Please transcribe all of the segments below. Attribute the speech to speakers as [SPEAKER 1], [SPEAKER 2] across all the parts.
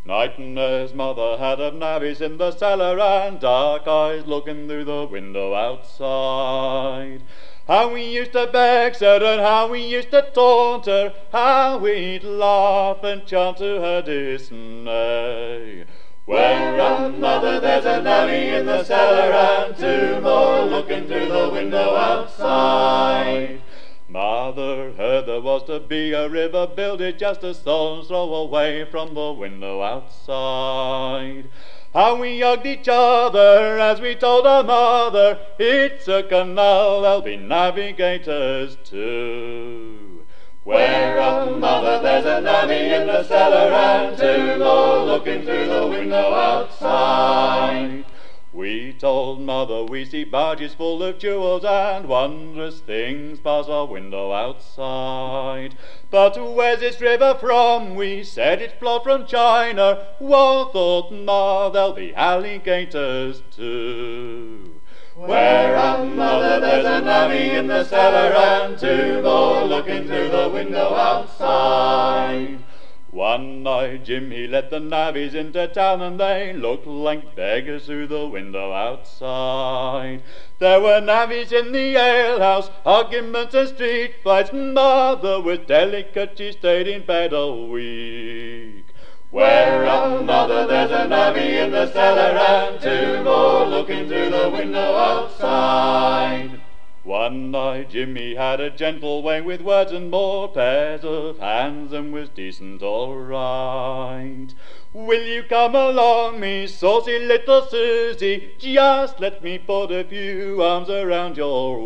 [SPEAKER 1] Nightingale's mother had of navvies in the cellar, and dark eyes looking through the window outside. How we used to vex her, and how we used to taunt her, how we'd laugh and chant to her dismay. Where, mother, there's a navvy in the cellar, and two more looking through the window outside. Mother heard there was to be a river builded just a stone's throw away from the window outside. How we hugged each other as we told our mother, it's a canal, there'll be navigators too. Where, mother, there's a navvy in the cellar, and two more looking through the window outside. We told mother we see barges full of jewels and wondrous things pass our window outside. But where's this river from? We said it flowed from China. Whoa, thought ma, there'll be alligators too. Where, mother, there's a navvy in the cellar, and two more looking through the window outside. One night Jim he let the navvies into town, and they looked like beggars through the window outside. There were navvies in the alehouse, arguments and street fights. Mother was delicate, she stayed in bed a week. Where, mother, there's a navvy in the cellar, and two more looking through the window outside. One night Jimmy had a gentle way with words and more pairs of hands, and was decent all right. Will you come along, me saucy little Susie? Just let me put a few arms around your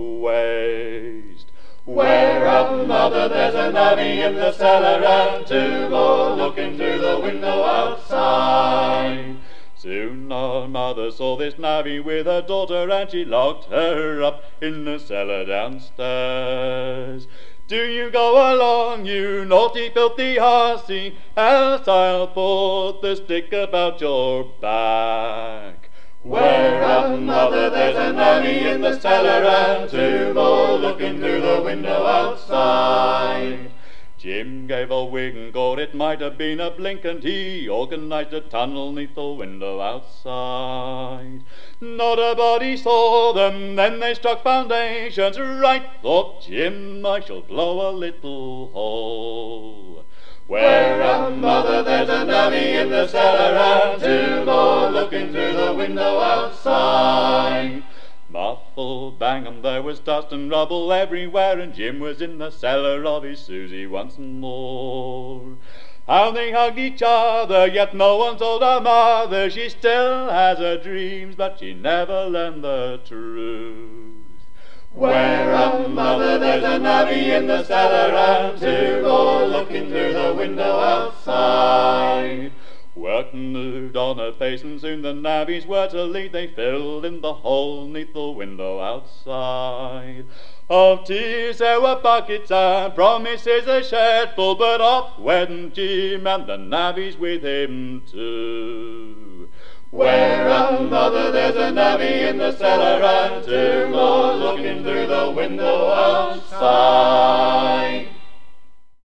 [SPEAKER 1] waist. Where, mother, there's a navvy in the cellar, and two more looking through the window outside. Soon our mother saw this navvy with her daughter, and she locked her up in the cellar downstairs. Do you go along, you naughty filthy hussy, else I'll put the stick about your back. Where, mother, there's a navvy in the cellar, and two more looking through the window outside. Jim gave a wig and thought it might have been a blink, and he organised a tunnel neath the window outside. Not a body saw them, then they struck foundations. Right, thought Jim, I shall blow a little hole. Where, mother, there's a navvy in the cellar, and two more looking through the window outside. Muffle, bang, and there was dust and rubble everywhere, and Jim was in the cellar of his Susie once more. How they hugged each other, yet no one told our mother. She still has her dreams, but she never learned the truth. Where, mother, there's a navvy in the cellar, and two more looking through the window outside. Work moved on her face, and soon the navvies were to leave. They filled in the hole neath the window outside. Of tears there were buckets, and promises a shed full, but off went Jim, and the navvies with him too. Where, mother, there's a navvy in the cellar, and two more looking through the window outside.